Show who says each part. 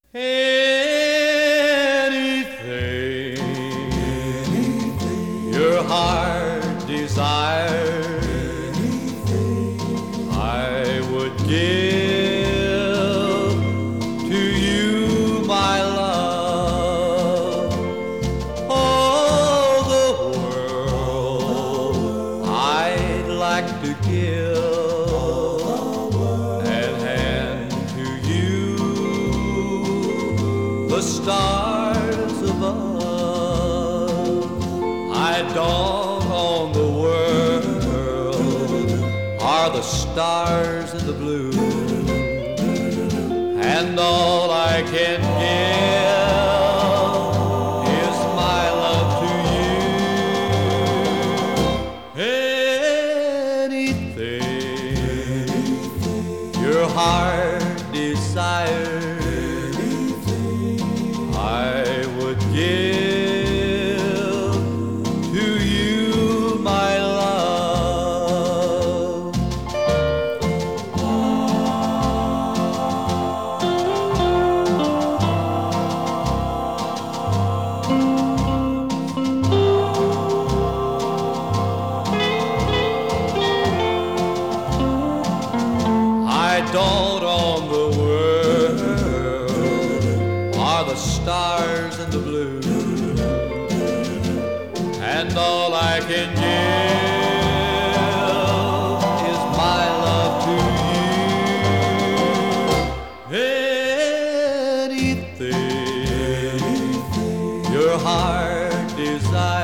Speaker 1: Anything your heart desires, I would give to you, my love. All the world I'd like to give and hand to you the stars above. I dawn on the world are the stars in the blue, and all I can give is my love to you. Anything your heart desires, I would give to you, my love. I dawn on the world are the stars in the blue, and all I can give is my love to you. Anything your heart desires,